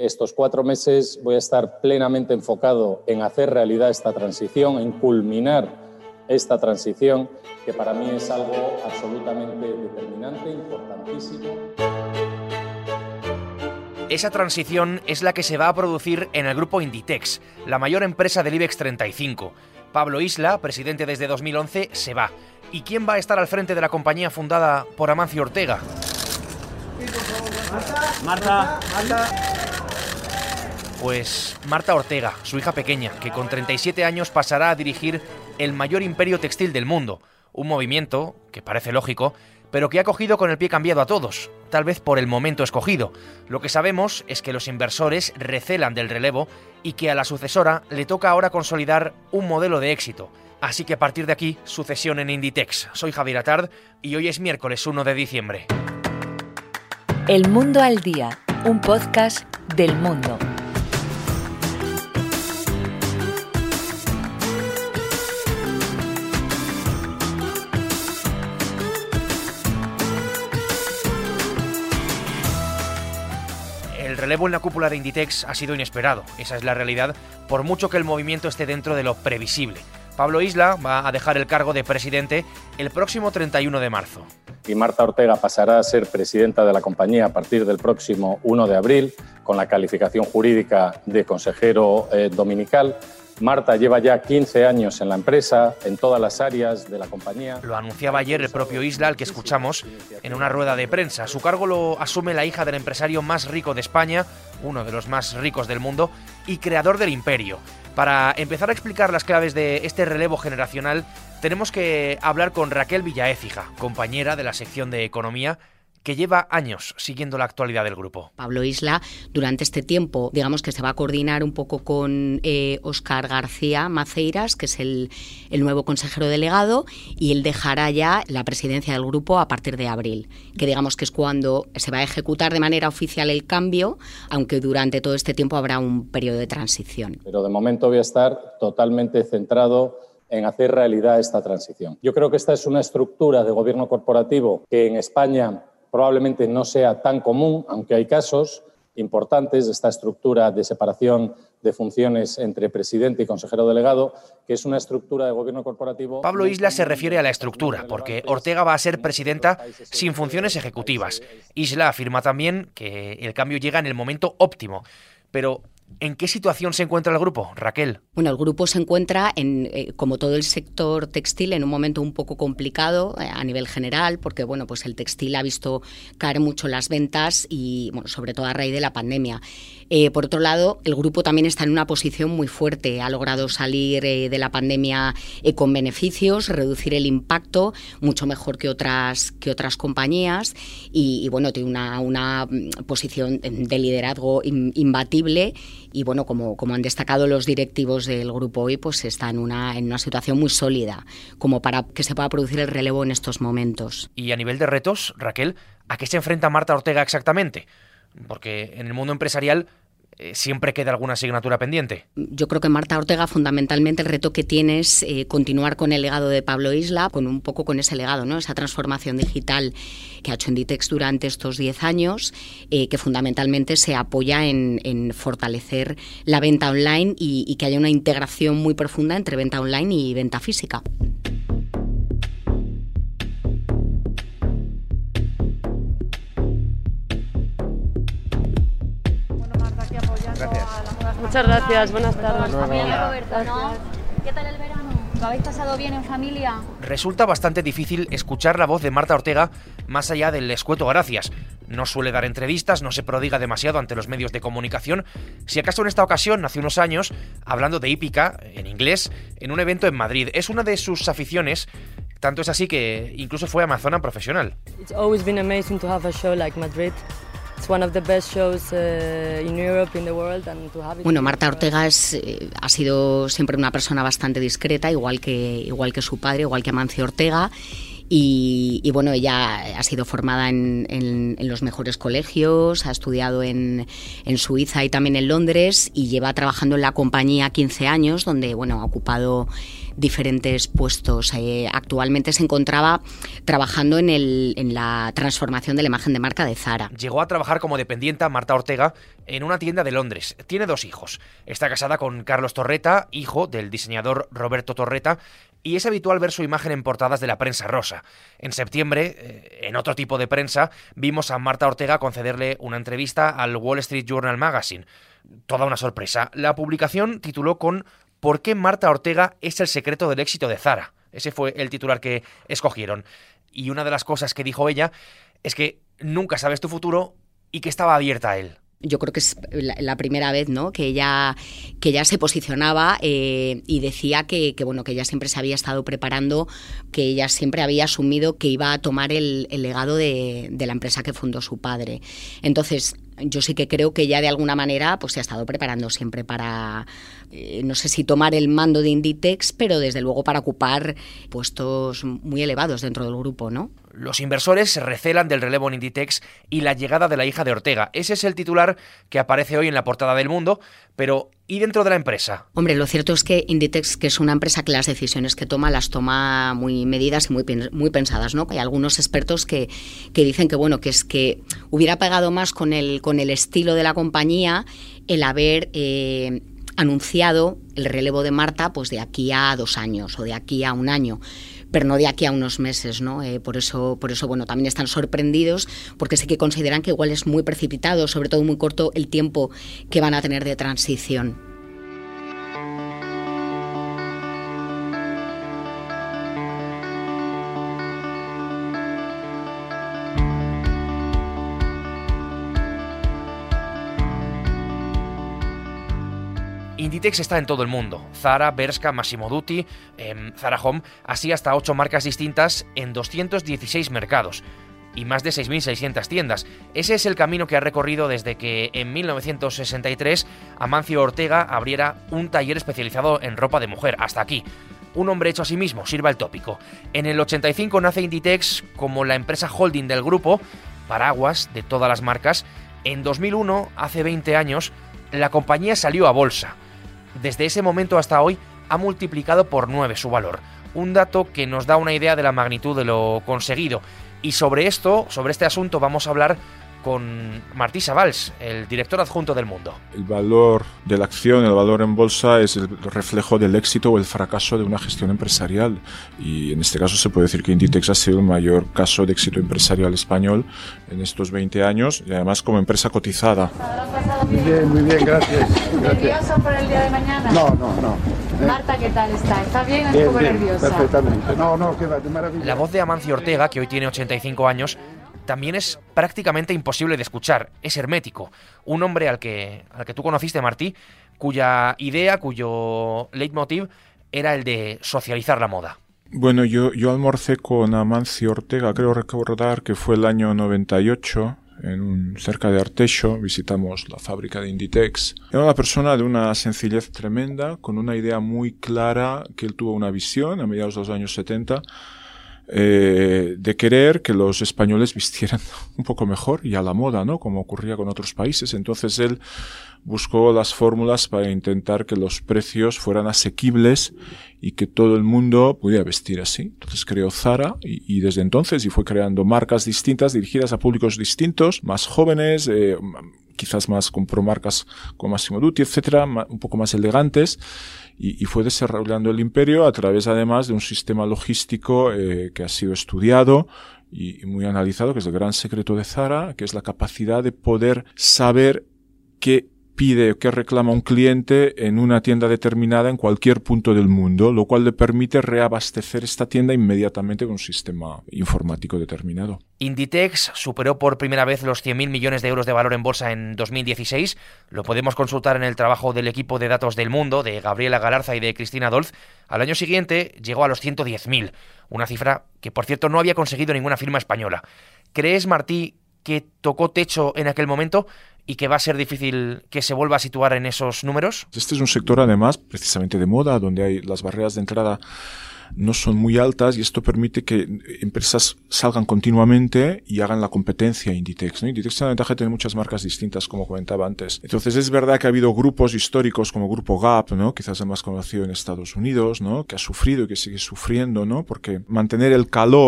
Estos 4 meses voy a estar plenamente enfocado en hacer realidad esta transición, en culminar esta transición, que para mí es algo absolutamente determinante, importantísimo. Esa transición es la que se va a producir en el grupo Inditex, la mayor empresa del IBEX 35. Pablo Isla, presidente desde 2011, se va. ¿Y quién va a estar al frente de la compañía fundada por Amancio Ortega? Marta. Pues Marta Ortega, su hija pequeña, que con 37 años pasará a dirigir el mayor imperio textil del mundo. Un movimiento que parece lógico, pero que ha cogido con el pie cambiado a todos, tal vez por el momento escogido. Lo que sabemos es que los inversores recelan del relevo y que a la sucesora le toca ahora consolidar un modelo de éxito. Así que a partir de aquí, sucesión en Inditex. Soy Javier Atard y hoy es miércoles 1 de diciembre. El Mundo al Día, un podcast del Mundo. El relevo en la cúpula de Inditex ha sido inesperado, esa es la realidad, por mucho que el movimiento esté dentro de lo previsible. Pablo Isla va a dejar el cargo de presidente el próximo 31 de marzo. Y Marta Ortega pasará a ser presidenta de la compañía a partir del próximo 1 de abril, con la calificación jurídica de consejero dominical. Marta lleva ya 15 años en la empresa, en todas las áreas de la compañía. Lo anunciaba ayer el propio Isla, al que escuchamos en una rueda de prensa. Su cargo lo asume la hija del empresario más rico de España, uno de los más ricos del mundo, y creador del imperio. Para empezar a explicar las claves de este relevo generacional, tenemos que hablar con Raquel Villaécija, compañera de la sección de Economía, que lleva años siguiendo la actualidad del grupo. Pablo Isla, durante este tiempo, digamos que se va a coordinar un poco con Óscar García Maceiras, que es el nuevo consejero delegado, y él dejará ya la presidencia del grupo a partir de abril, que digamos que es cuando se va a ejecutar de manera oficial el cambio, aunque durante todo este tiempo habrá un periodo de transición. Pero de momento voy a estar totalmente centrado en hacer realidad esta transición. Yo creo que esta es una estructura de gobierno corporativo que en España probablemente no sea tan común, aunque hay casos importantes de esta estructura de separación de funciones entre presidente y consejero delegado, que es una estructura de gobierno corporativo. Pablo Isla se refiere a la estructura, porque Ortega va a ser presidenta sin funciones ejecutivas. Isla afirma también que el cambio llega en el momento óptimo. Pero ¿en qué situación se encuentra el grupo, Raquel? Bueno, el grupo se encuentra, como todo el sector textil, en un momento un poco complicado a nivel general, porque bueno, pues el textil ha visto caer mucho las ventas y bueno, sobre todo a raíz de la pandemia. Por otro lado, el grupo también está en una posición muy fuerte. Ha logrado salir de la pandemia con beneficios, reducir el impacto mucho mejor que otras compañías y bueno, tiene una posición de liderazgo imbatible. Y bueno, como han destacado los directivos del grupo hoy, pues está en una situación muy sólida como para que se pueda producir el relevo en estos momentos. Y a nivel de retos, Raquel, ¿a qué se enfrenta Marta Ortega exactamente? Porque en el mundo empresarial siempre queda alguna asignatura pendiente. Yo creo que Marta Ortega fundamentalmente el reto que tiene es continuar con el legado de Pablo Isla, un poco con ese legado, ¿no? Esa transformación digital que ha hecho Inditex durante estos 10 años, que fundamentalmente se apoya en fortalecer la venta online y que haya una integración muy profunda entre venta online y venta física. Muchas gracias, buenas tardes. Familia, Roberto, ¿no? ¿Qué tal el verano? ¿Lo habéis pasado bien en familia? Resulta bastante difícil escuchar la voz de Marta Ortega más allá del escueto gracias. No suele dar entrevistas, no se prodiga demasiado ante los medios de comunicación. Si acaso en esta ocasión, hace unos años, hablando de hípica, en inglés, en un evento en Madrid. Es una de sus aficiones, tanto es así que incluso fue amazona profesional. It's always been amazing to have a show like Madrid. It's one of the best shows in Europe, in the world, and to have it. Bueno, Marta Ortega ha sido siempre una persona bastante discreta, igual que su padre, igual que Amancio Ortega. Y bueno, ella ha sido formada en los mejores colegios, ha estudiado en Suiza y también en Londres y lleva trabajando en la compañía 15 años, donde bueno, ha ocupado diferentes puestos. Actualmente se encontraba trabajando en la transformación de la imagen de marca de Zara. Llegó a trabajar como dependienta Marta Ortega en una tienda de Londres. Tiene 2 hijos. Está casada con Carlos Torreta, hijo del diseñador Roberto Torreta, y es habitual ver su imagen en portadas de la prensa rosa. En septiembre, en otro tipo de prensa, vimos a Marta Ortega concederle una entrevista al Wall Street Journal Magazine. Toda una sorpresa. La publicación tituló con ¿Por qué Marta Ortega es el secreto del éxito de Zara? Ese fue el titular que escogieron. Y una de las cosas que dijo ella es que nunca sabes tu futuro y que estaba abierta a él. Yo creo que es la primera vez, ¿no?, que ella se posicionaba y decía que ella siempre se había estado preparando, que ella siempre había asumido que iba a tomar el legado de la empresa que fundó su padre. Entonces, yo sí que creo que ella de alguna manera pues se ha estado preparando siempre para, no sé si tomar el mando de Inditex, pero desde luego para ocupar puestos muy elevados dentro del grupo, ¿no? Los inversores se recelan del relevo en Inditex y la llegada de la hija de Ortega. Ese es el titular que aparece hoy en la portada del Mundo, pero ¿y dentro de la empresa? Hombre, lo cierto es que Inditex, que es una empresa que las decisiones que toma las toma muy medidas y muy pensadas, ¿no? Hay algunos expertos que dicen que bueno, que es que hubiera pegado más con el estilo de la compañía el haber anunciado el relevo de Marta pues de aquí a 2 años o de aquí a 1 año, pero no de aquí a unos meses, ¿no? Por eso, bueno, también están sorprendidos porque sí que consideran que igual es muy precipitado, sobre todo muy corto el tiempo que van a tener de transición. Inditex está en todo el mundo. Zara, Bershka, Massimo Dutti, Zara Home, así hasta 8 marcas distintas en 216 mercados y más de 6.600 tiendas. Ese es el camino que ha recorrido desde que en 1963 Amancio Ortega abriera un taller especializado en ropa de mujer. Hasta aquí. Un hombre hecho a sí mismo, sirva el tópico. En el 85 nace Inditex como la empresa holding del grupo, paraguas de todas las marcas. En 2001, hace 20 años, la compañía salió a bolsa. Desde ese momento hasta hoy ha multiplicado por 9 su valor, un dato que nos da una idea de la magnitud de lo conseguido. Y sobre este asunto vamos a hablar con Martí Savals, el director adjunto del Mundo. El valor de la acción, el valor en bolsa es el reflejo del éxito o el fracaso de una gestión empresarial, y en este caso se puede decir que Inditex ha sido el mayor caso de éxito empresarial español en estos 20 años y además como empresa cotizada. Muy bien, gracias. ¿Nervioso por el día de mañana? No. Marta, ¿qué tal está? ¿Está bien o un poco nerviosa? Perfectamente. No, que va de maravilla. La voz de Amancio Ortega, que hoy tiene 85 años, también es prácticamente imposible de escuchar, es hermético. Un hombre al que tú conociste, Martí, cuya idea, cuyo leitmotiv era el de socializar la moda. Bueno, yo almorcé con Amancio Ortega, creo recordar que fue el año 98, cerca de Arteixo, visitamos la fábrica de Inditex. Era una persona de una sencillez tremenda, con una idea muy clara, que él tuvo una visión a mediados de los años 70, de querer que los españoles vistieran un poco mejor y a la moda, ¿no? Como ocurría con otros países. Entonces él buscó las fórmulas para intentar que los precios fueran asequibles y que todo el mundo pudiera vestir así. Entonces creó Zara y desde entonces fue creando marcas distintas dirigidas a públicos distintos, más jóvenes, quizás más compró marcas como Massimo Dutti, etcétera, un poco más elegantes. Y fue desarrollando el imperio a través además de un sistema logístico que ha sido estudiado y muy analizado, que es el gran secreto de Zara, que es la capacidad de poder saber qué pide o qué reclama un cliente en una tienda determinada en cualquier punto del mundo, lo cual le permite reabastecer esta tienda inmediatamente con un sistema informático determinado. Inditex superó por primera vez los 100.000 millones de euros de valor en bolsa en 2016. Lo podemos consultar en el trabajo del equipo de datos del Mundo, de Gabriela Galarza y de Cristina Dolz. Al año siguiente llegó a los 110.000, una cifra que, por cierto, no había conseguido ninguna firma española. ¿Crees, Martí, que tocó techo en aquel momento y que va a ser difícil que se vuelva a situar en esos números? Este es un sector, además, precisamente de moda, donde las barreras de entrada no son muy altas y esto permite que empresas salgan continuamente y hagan la competencia a Inditex, ¿no? Inditex tiene la ventaja de tener muchas marcas distintas, como comentaba antes. Entonces es verdad que ha habido grupos históricos como Grupo Gap, ¿no? Quizás el más conocido en Estados Unidos, ¿no? Que ha sufrido y que sigue sufriendo, ¿no? Porque mantener el calor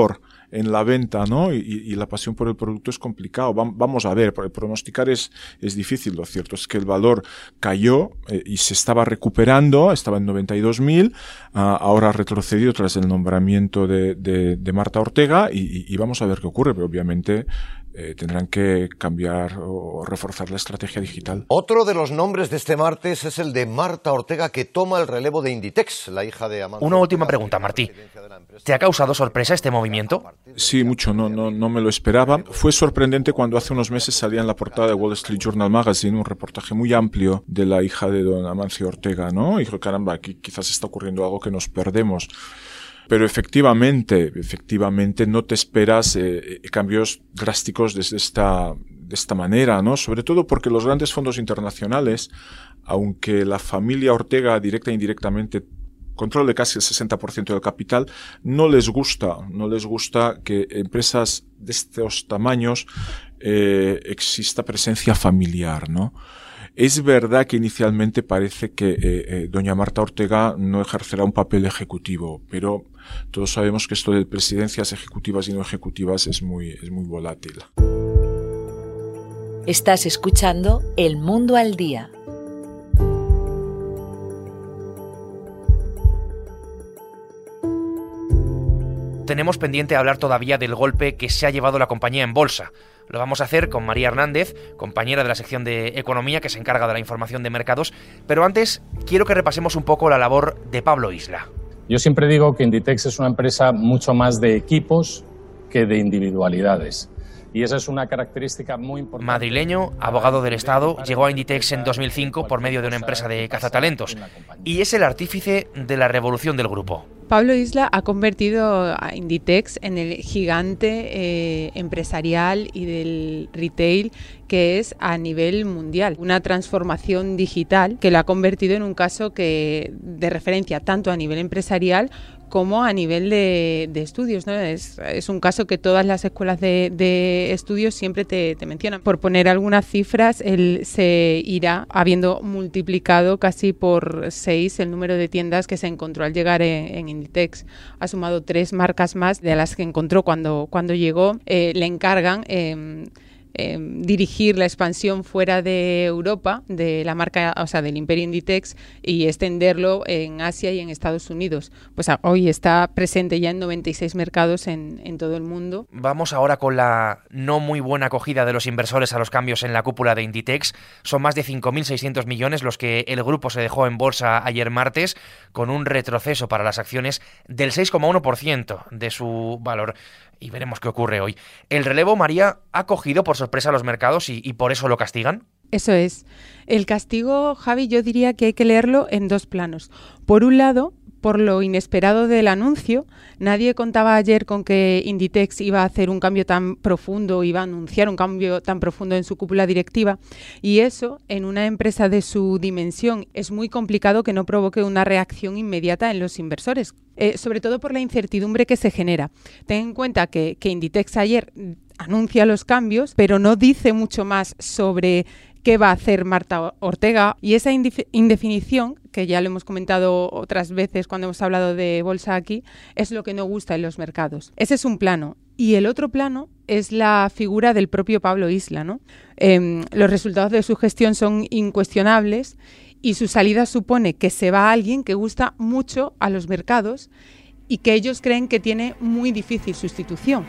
en la venta, ¿no? Y la pasión por el producto es complicado. Vamos a ver, pronosticar es difícil. Lo cierto es que el valor cayó y se estaba recuperando, estaba en 92.000, ahora ha retrocedido tras el nombramiento de Marta Ortega y vamos a ver qué ocurre, pero obviamente tendrán que cambiar o reforzar la estrategia digital. Otro de los nombres de este martes es el de Marta Ortega, que toma el relevo de Inditex, la hija de Amancio. Una última pregunta, Martí. ¿Te ha causado sorpresa este movimiento? Sí, mucho. No me lo esperaba. Fue sorprendente cuando hace unos meses salía en la portada de Wall Street Journal Magazine un reportaje muy amplio de la hija de don Amancio Ortega, ¿no? Y dijo, caramba, aquí quizás está ocurriendo algo que nos perdemos. Pero efectivamente no te esperas cambios drásticos de esta manera, ¿no? Sobre todo porque los grandes fondos internacionales, aunque la familia Ortega directa e indirectamente controle casi el 60% del capital, no les gusta que empresas de estos tamaños exista presencia familiar, ¿no? Es verdad que inicialmente parece que doña Marta Ortega no ejercerá un papel ejecutivo, pero todos sabemos que esto de presidencias ejecutivas y no ejecutivas es muy volátil. Estás escuchando El Mundo al Día. Tenemos pendiente hablar todavía del golpe que se ha llevado la compañía en bolsa. Lo vamos a hacer con María Hernández, compañera de la sección de Economía que se encarga de la información de mercados, pero antes quiero que repasemos un poco la labor de Pablo Isla. Yo siempre digo que Inditex es una empresa mucho más de equipos que de individualidades. Y esa es una característica muy importante. Madrileño, abogado del Estado, llegó a Inditex en 2005 por medio de una empresa de cazatalentos y es el artífice de la revolución del grupo. Pablo Isla ha convertido a Inditex en el gigante empresarial y del retail que es a nivel mundial. Una transformación digital que lo ha convertido en un caso de referencia tanto a nivel empresarial como a nivel de estudios, ¿no? Es un caso que todas las escuelas de estudios siempre te mencionan. Por poner algunas cifras, él se irá habiendo multiplicado casi por 6 el número de tiendas que se encontró al llegar en Inditex. Ha sumado 3 marcas más de las que encontró cuando llegó. Le encargan dirigir la expansión fuera de Europa de la marca, o sea, del imperio Inditex y extenderlo en Asia y en Estados Unidos. Pues hoy está presente ya en 96 mercados en todo el mundo. Vamos ahora con la no muy buena acogida de los inversores a los cambios en la cúpula de Inditex. Son más de 5.600 millones los que el grupo se dejó en bolsa ayer martes, con un retroceso para las acciones del 6,1% de su valor. Y veremos qué ocurre hoy. ¿El relevo, María, ha cogido por sorpresa a los mercados y por eso lo castigan? Eso es. El castigo, Javi, yo diría que hay que leerlo en 2 planos. Por un lado, por lo inesperado del anuncio. Nadie contaba ayer con que Inditex iba a hacer un cambio tan profundo, iba a anunciar un cambio tan profundo en su cúpula directiva, y eso, en una empresa de su dimensión, es muy complicado que no provoque una reacción inmediata en los inversores, sobre todo por la incertidumbre que se genera. Ten en cuenta que Inditex ayer anuncia los cambios, pero no dice mucho más sobre qué va a hacer Marta Ortega, y esa indefinición, que ya lo hemos comentado otras veces cuando hemos hablado de bolsa aquí, es lo que no gusta en los mercados. Ese es un plano. Y el otro plano es la figura del propio Pablo Isla, ¿no? Los resultados de su gestión son incuestionables y su salida supone que se va alguien que gusta mucho a los mercados y que ellos creen que tiene muy difícil sustitución.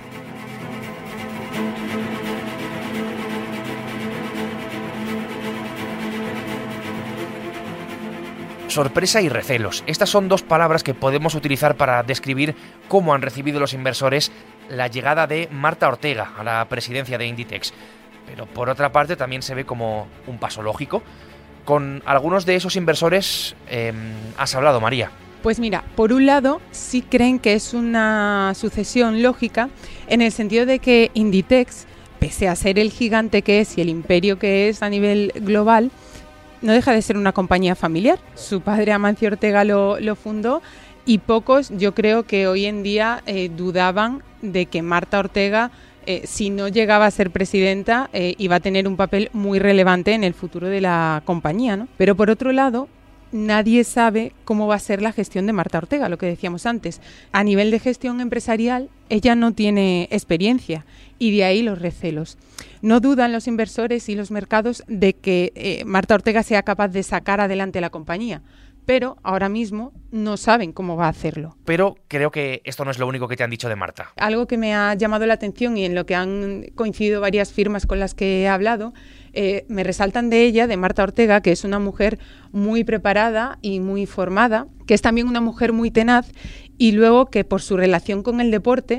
Sorpresa y recelos. Estas son 2 palabras que podemos utilizar para describir cómo han recibido los inversores la llegada de Marta Ortega a la presidencia de Inditex. Pero por otra parte también se ve como un paso lógico. Con algunos de esos inversores has hablado, María. Pues mira, por un lado sí creen que es una sucesión lógica en el sentido de que Inditex, pese a ser el gigante que es y el imperio que es a nivel global, no deja de ser una compañía familiar. Su padre Amancio Ortega lo fundó y pocos, yo creo que hoy en día dudaban de que Marta Ortega, si no llegaba a ser presidenta, iba a tener un papel muy relevante en el futuro de la compañía, ¿no? Pero por otro lado, nadie sabe cómo va a ser la gestión de Marta Ortega, lo que decíamos antes. A nivel de gestión empresarial, ella no tiene experiencia y de ahí los recelos. No dudan los inversores y los mercados de que Marta Ortega sea capaz de sacar adelante la compañía, pero ahora mismo no saben cómo va a hacerlo. Pero creo que esto no es lo único que te han dicho de Marta. Algo que me ha llamado la atención y en lo que han coincidido varias firmas con las que he hablado, me resaltan de ella, de Marta Ortega, que es una mujer muy preparada y muy formada, que es también una mujer muy tenaz y luego que por su relación con el deporte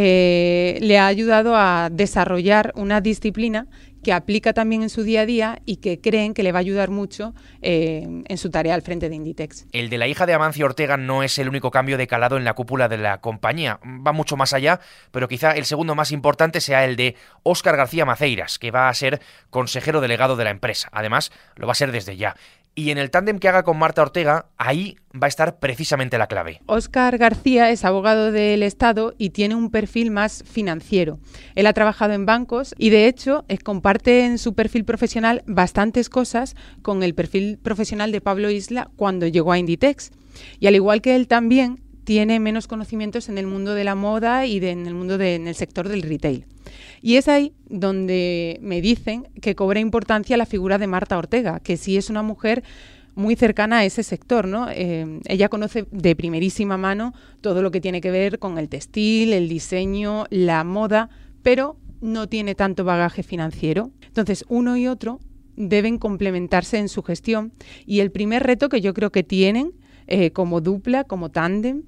le ha ayudado a desarrollar una disciplina que aplica también en su día a día y que creen que le va a ayudar mucho en su tarea al frente de Inditex. El de la hija de Amancio Ortega no es el único cambio de calado en la cúpula de la compañía. Va mucho más allá, pero quizá el segundo más importante sea el de Óscar García Maceiras, que va a ser consejero delegado de la empresa. Además, lo va a ser desde ya. Y en el tándem que haga con Marta Ortega, ahí va a estar precisamente la clave. Óscar García es abogado del Estado y tiene un perfil más financiero. Él ha trabajado en bancos y, de hecho, comparte en su perfil profesional bastantes cosas con el perfil profesional de Pablo Isla cuando llegó a Inditex. Y al igual que él también tiene menos conocimientos en el mundo de la moda y en el sector del retail. Y es ahí donde me dicen que cobra importancia la figura de Marta Ortega, que sí es una mujer muy cercana a ese sector, ¿no? Ella conoce de primerísima mano todo lo que tiene que ver con el textil, el diseño, la moda, pero no tiene tanto bagaje financiero. Entonces, uno y otro deben complementarse en su gestión y el primer reto que yo creo que tienen como dupla, como tándem,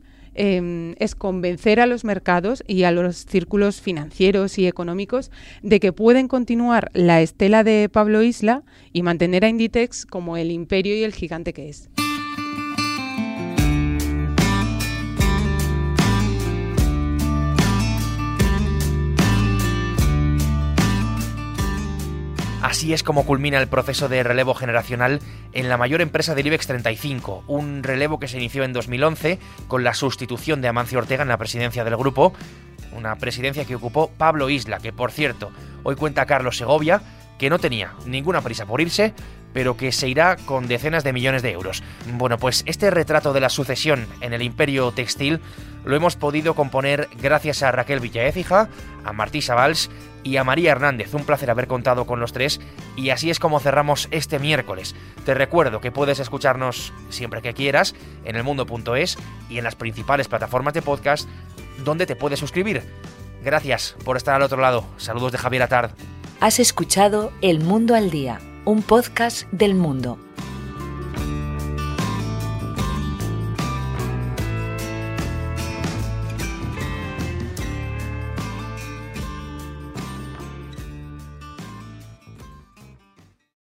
es convencer a los mercados y a los círculos financieros y económicos de que pueden continuar la estela de Pablo Isla y mantener a Inditex como el imperio y el gigante que es. Así es como culmina el proceso de relevo generacional en la mayor empresa del IBEX 35, un relevo que se inició en 2011 con la sustitución de Amancio Ortega en la presidencia del grupo, una presidencia que ocupó Pablo Isla, que por cierto, hoy cuenta Carlos Segovia, que no tenía ninguna prisa por irse, pero que se irá con decenas de millones de euros. Bueno, pues este retrato de la sucesión en el imperio textil lo hemos podido componer gracias a Raquel Villaécija, a Martí Savals y a María Hernández. Un placer haber contado con los tres y así es como cerramos este miércoles. Te recuerdo que puedes escucharnos siempre que quieras en elmundo.es y en las principales plataformas de podcast donde te puedes suscribir. Gracias por estar al otro lado. Saludos de Javier Atard. Has escuchado El Mundo al Día, un podcast del Mundo.